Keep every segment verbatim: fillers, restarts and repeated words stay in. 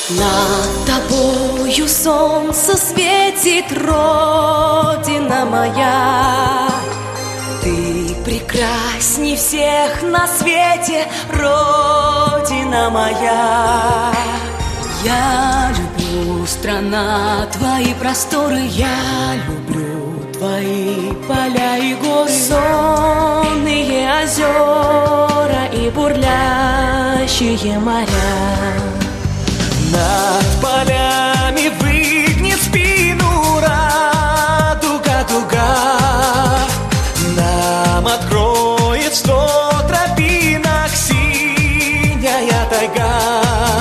Над тобою солнце светит, Родина моя. Ты прекрасней всех на свете, Родина моя. Я люблю, страна, твои просторы, я люблю твои поля и горы, сонные озера и бурлящие моря. Над полями выгнет спину радуга дуга, нам откроет сто тропинок синяя тайга.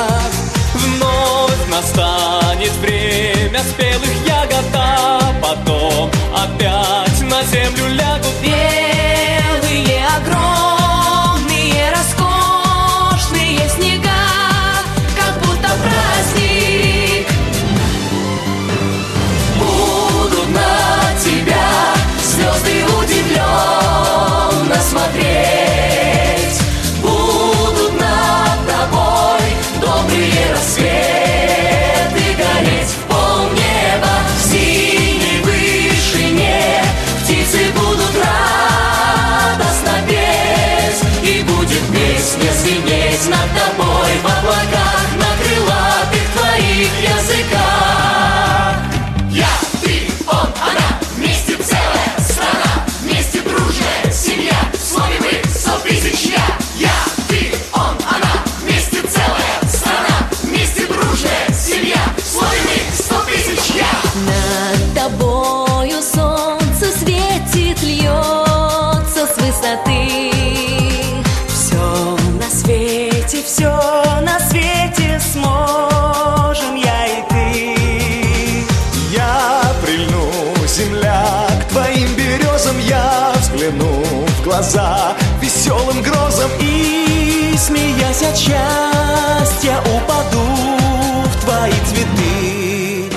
Вновь настанет время спелых ягод, а потом опять на землю лягут белые, огромные, роскошные снега. Праздник. Будут на тебя звезды удивленно смотреть, будут над тобой добрые рассветы гореть. В полнеба, в синей вышине птицы будут радостно петь, и будет песня звенеть над тобой в облаках, языка. Я, ты, он, она, вместе целая страна, вместе дружная семья, в слове мы сто тысяч я. Я, ты, он, она, вместе целая страна, вместе дружная семья, в слове мы сто тысяч я. Над тобою солнце светит, льется с высоты. Все на свете, все на свете сможем я и ты. Я прильну, земля, к твоим березам, я взгляну в глаза веселым грозам и, смеясь от счастья, упаду в твои цветы.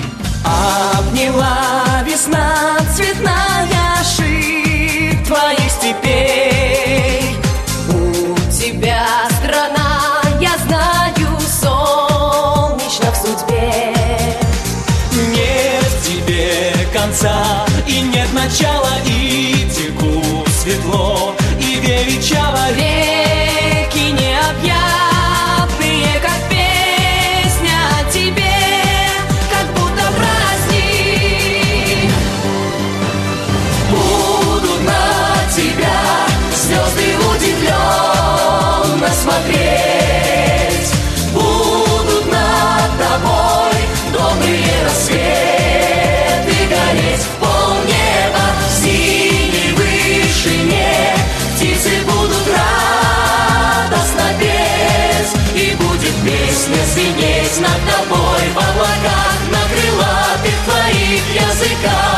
Обняла весна цветная ширь твоих степей. У тебя страна, я знаю, солнечно в судьбе. Нет в тебе конца и нет начала, и текут светло и величаво реки необъятные, как песня о тебе, как будто праздник. Будут на тебя звезды удивленно смотреть, будут над тобой добрые рассветы гореть. В полнеба, в синей вышине птицы будут радостно петь, и будет песня звенеть над тобой в облаках, на крылатых твоих языках.